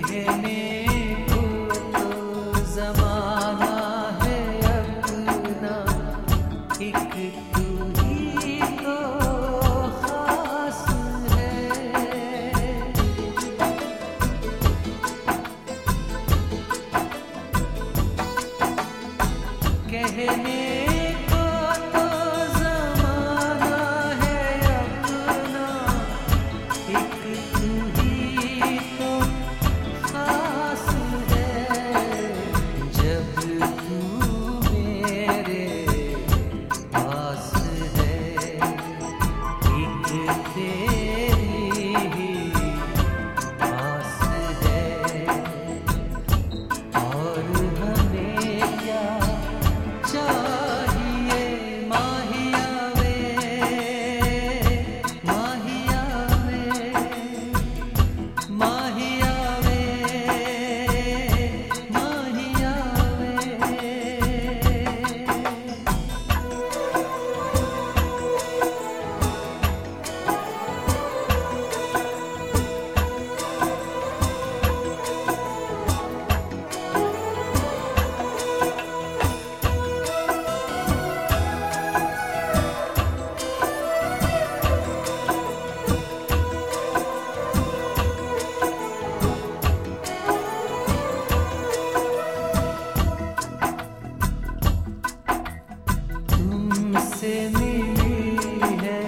कहने को तो ज़माना है अपना, एक तू ही तो खास है। कहने को तो ज़माना है अपना, एक तू ही तो खास है। जब तू मेरे पास है, एक तेरी ही आस है। और हमें क्या चाहिए माहिया वे, माहिया वे, माहिया वे, माहिया वे। तुमसे मिली है